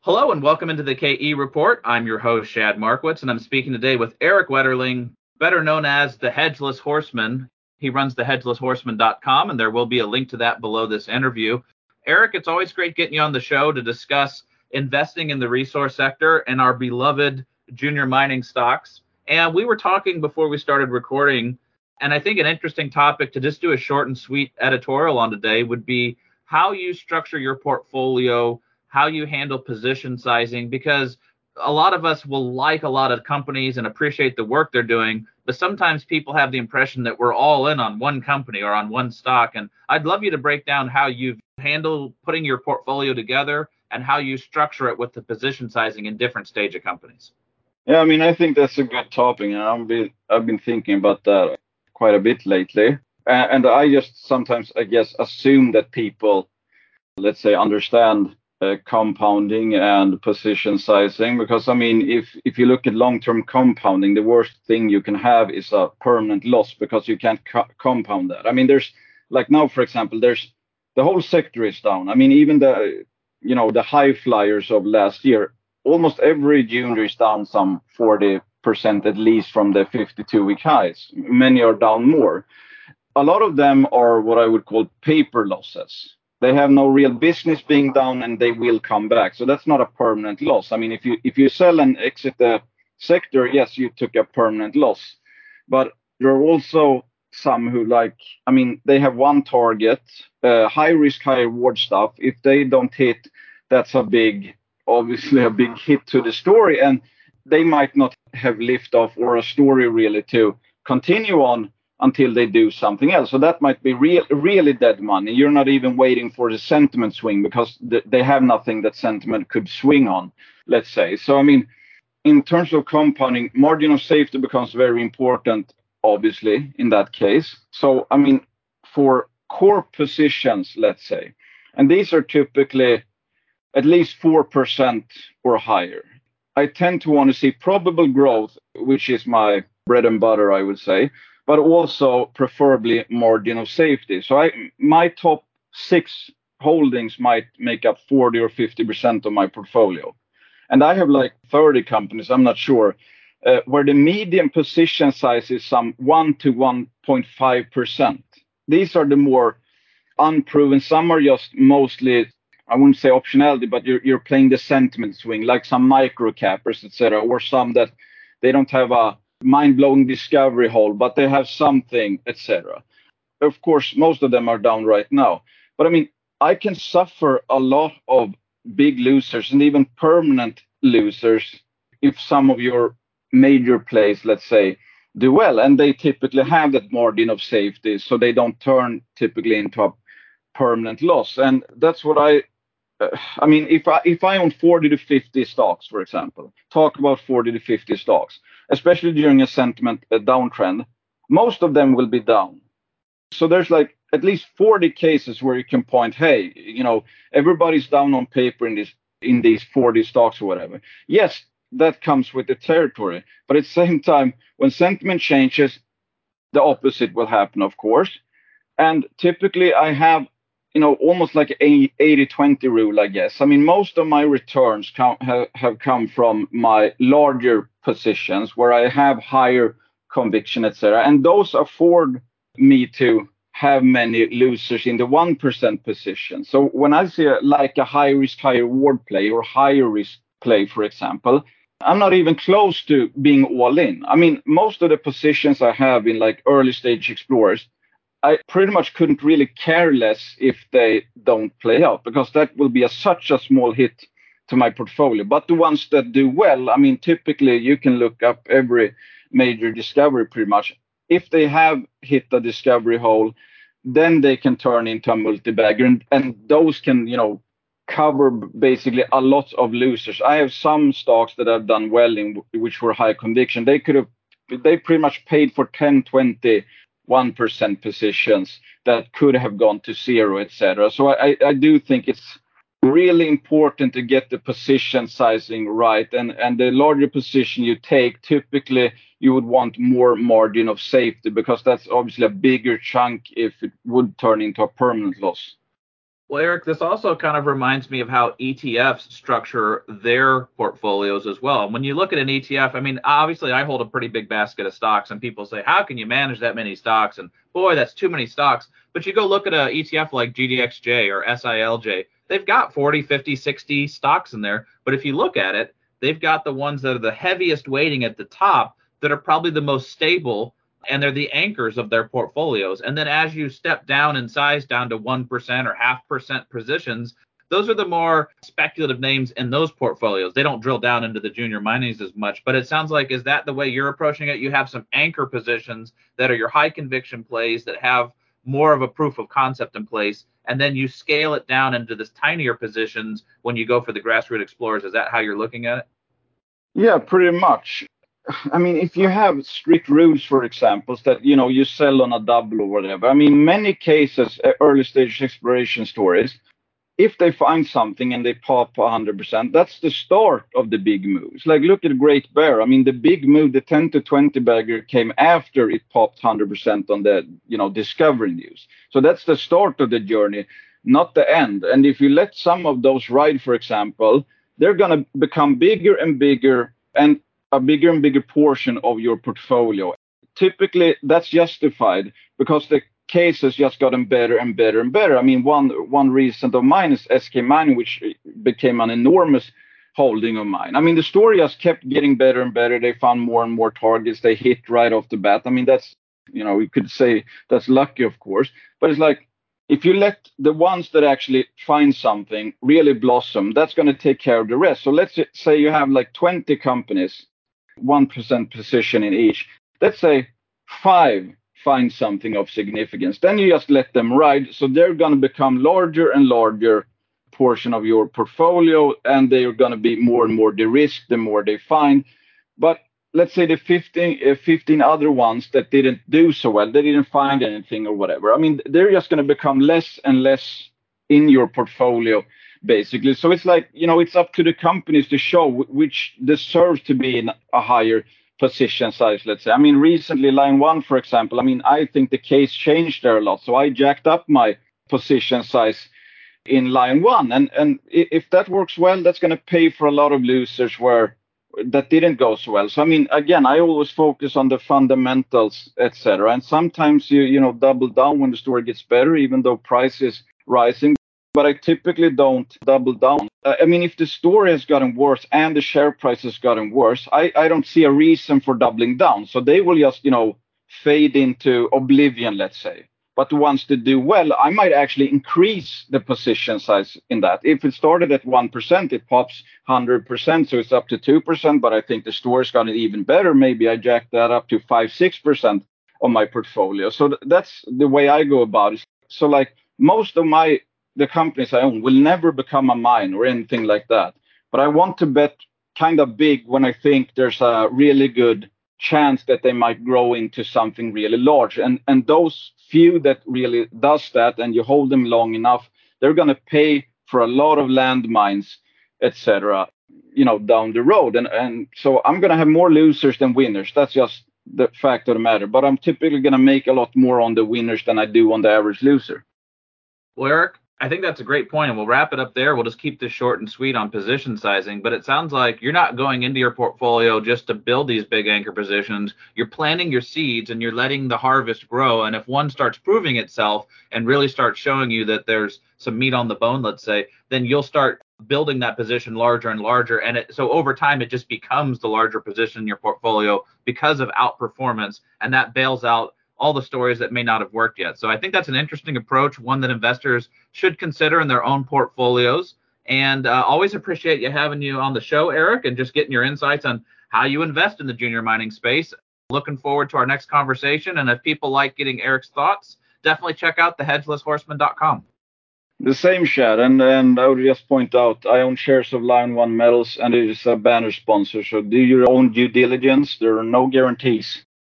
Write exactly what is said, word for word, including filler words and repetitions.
Hello and welcome into the K E Report. I'm your host, Shad Markowitz, and I'm speaking today with Eric Wetterling, better known as the Hedgeless Horseman. He runs the hedgeless horseman dot com, and there will be a link to that below this interview. Eric, it's always great getting you on the show to discuss investing in the resource sector and our beloved junior mining stocks. And we were talking before we started recording, and I think an interesting topic to just do a short and sweet editorial on today would be how you structure your portfolio, how you handle position sizing, because a lot of us will like a lot of companies and appreciate the work they're doing, but sometimes people have the impression that we're all in on one company or on one stock. And I'd love you to break down how you've handled putting your portfolio together and how you structure it with the position sizing in different stage of companies. Yeah, I mean, I think that's a good topic, and I've been I've been thinking about that quite a bit lately. A- And I just sometimes, I guess, assume that people, let's say, understand uh, compounding and position sizing, because I mean, if if you look at long-term compounding, the worst thing you can have is a permanent loss because you can't co- compound that. I mean, there's like now, for example, there's the whole sector is down. I mean, even the you know the high flyers of last year, almost every junior is down some forty percent at least from the fifty-two week highs. Many are down more. A lot of them are what I would call paper losses. They have no real business being down and they will come back. So that's not a permanent loss. I mean, if you if you sell and exit the sector, yes, you took a permanent loss. But there are also some who like, I mean, they have one target, uh, high risk, high reward stuff. If they don't hit, that's a big, obviously a big hit to the story. And they might not have lift off or a story really to continue on until they do something else. So that might be real, really dead money. You're not even waiting for the sentiment swing because th- they have nothing that sentiment could swing on, let's say. So, I mean, in terms of compounding, margin of safety becomes very important, obviously, in that case. So, I mean, for core positions, let's say, and these are typically at least four percent or higher. I tend to want to see probable growth, which is my bread and butter, I would say, but also preferably margin of safety. So I, my top six holdings might make up forty or fifty percent of my portfolio. And I have like thirty companies, I'm not sure, uh, where the median position size is some one to one point five percent. These are the more unproven. Some are just mostly, I wouldn't say optionality, but you're you're playing the sentiment swing, like some micro cappers, et cetera, or some that they don't have a mind-blowing discovery hole, but they have something, et cetera. Of course, most of them are down right now. But I mean, I can suffer a lot of big losers and even permanent losers if some of your major plays, let's say, do well, and they typically have that margin of safety, so they don't turn typically into a permanent loss. And that's what I uh, I mean, if I if I own forty to fifty stocks, for example, talk about forty to fifty stocks, especially during a sentiment a downtrend, most of them will be down. So there's like at least forty cases where you can point, hey, you know, everybody's down on paper in this in these forty stocks or whatever. Yes, that comes with the territory, but at the same time, when sentiment changes, the opposite will happen, of course. And typically, I have, you know, almost like a eighty twenty rule, I guess. I mean, most of my returns come, have, have come from my larger positions where I have higher conviction, et cetera. And those afford me to have many losers in the one percent position. So when I see a, like a high risk, high reward play or higher risk play, for example, I'm not even close to being all in. I mean, most of the positions I have in like early stage explorers, I pretty much couldn't really care less if they don't play out because that will be a, such a small hit to my portfolio. But the ones that do well, I mean, typically you can look up every major discovery pretty much. If they have hit the discovery hole, then they can turn into a multi-bagger, and, and those can, you know, cover basically a lot of losers. I have some stocks that have done well in which were high conviction. They could have, they pretty much paid for ten, twenty one percent positions that could have gone to zero, et cetera. So I, I do think it's really important to get the position sizing right. And, and the larger position you take, typically you would want more margin of safety because that's obviously a bigger chunk if it would turn into a permanent loss. Well, Eric, this also kind of reminds me of how E T Fs structure their portfolios as well. When you look at an E T F, I mean, obviously I hold a pretty big basket of stocks, and people say, how can you manage that many stocks? And boy, that's too many stocks. But you go look at an E T F like G D X J or S I L J, they've got forty, fifty, sixty stocks in there. But if you look at it, they've got the ones that are the heaviest weighting at the top that are probably the most stable, and they're the anchors of their portfolios. And then as you step down in size down to one percent or half percent positions, those are the more speculative names in those portfolios. They don't drill down into the junior minings as much, but it sounds like, is that the way you're approaching it? You have some anchor positions that are your high conviction plays that have more of a proof of concept in place, and then you scale it down into this tinier positions when you go for the grassroots explorers. Is that how you're looking at it? Yeah, pretty much. I mean, if you have strict rules, for example, that you know you sell on a double or whatever. I mean, many cases, uh, early stage exploration stories, if they find something and they pop one hundred percent, that's the start of the big moves. Like look at Great Bear. I mean, the big move, the ten to twenty bagger, came after it popped one hundred percent on the you know discovery news. So that's the start of the journey, not the end. And if you let some of those ride, for example, they're going to become bigger and bigger and a bigger and bigger portion of your portfolio. Typically, that's justified because the case has just gotten better and better and better. I mean, one one recent of mine is S K Mining, which became an enormous holding of mine. I mean, the story has kept getting better and better. They found more and more targets. They hit right off the bat. I mean, that's, you know, we could say that's lucky, of course, but it's like if you let the ones that actually find something really blossom, that's going to take care of the rest. So let's say you have like twenty companies, one percent position in each. Let's say five find something of significance. Then you just let them ride. So they're going to become larger and larger portion of your portfolio, and they're going to be more and more de-risked the more they find. But let's say the fifteen, uh, fifteen other ones that didn't do so well, they didn't find anything or whatever. I mean, they're just going to become less and less in your portfolio, basically. So it's like, you know, it's up to the companies to show which deserves to be in a higher position size, let's say. I mean, recently, Line One, for example, I mean, I think the case changed there a lot. So I jacked up my position size in Line One. And, and if that works well, that's going to pay for a lot of losers where that didn't go so well. So I mean, again, I always focus on the fundamentals, et cetera. And sometimes you you know double down when the story gets better, even though price is rising. But I typically don't double down. I mean, if the story has gotten worse and the share price has gotten worse, I, I don't see a reason for doubling down. So they will just, you know, fade into oblivion, let's say. But the ones that do well, I might actually increase the position size in that. If it started at one percent, it pops one hundred percent, so it's up to two percent. But I think the store's gotten even better. Maybe I jack that up to five, six percent of my portfolio. So th- that's the way I go about it. So like most of my the companies I own will never become a mine or anything like that. But I want to bet kind of big when I think there's a really good chance that they might grow into something really large. And and those few that really does that, and you hold them long enough, they're going to pay for a lot of landmines, et cetera. You know, down the road. And and so I'm going to have more losers than winners. That's just the fact of the matter. But I'm typically going to make a lot more on the winners than I do on the average loser. Well, Eric, I think that's a great point, and we'll wrap it up there. We'll just keep this short and sweet on position sizing, but it sounds like you're not going into your portfolio just to build these big anchor positions. You're planting your seeds and you're letting the harvest grow. And if one starts proving itself and really starts showing you that there's some meat on the bone, let's say, then you'll start building that position larger and larger. And it, so over time, it just becomes the larger position in your portfolio because of outperformance, and that bails out all the stories that may not have worked yet. So I think that's an interesting approach, one that investors should consider in their own portfolios. And uh, always appreciate you having you on the show, Eric, and just getting your insights on how you invest in the junior mining space. Looking forward to our next conversation. And if people like getting Eric's thoughts, definitely check out the hedgeless horseman dot com. The same, Chad, and and I would just point out I own shares of Line One Metals, and it is a banner sponsor. So do your own due diligence. There are no guarantees.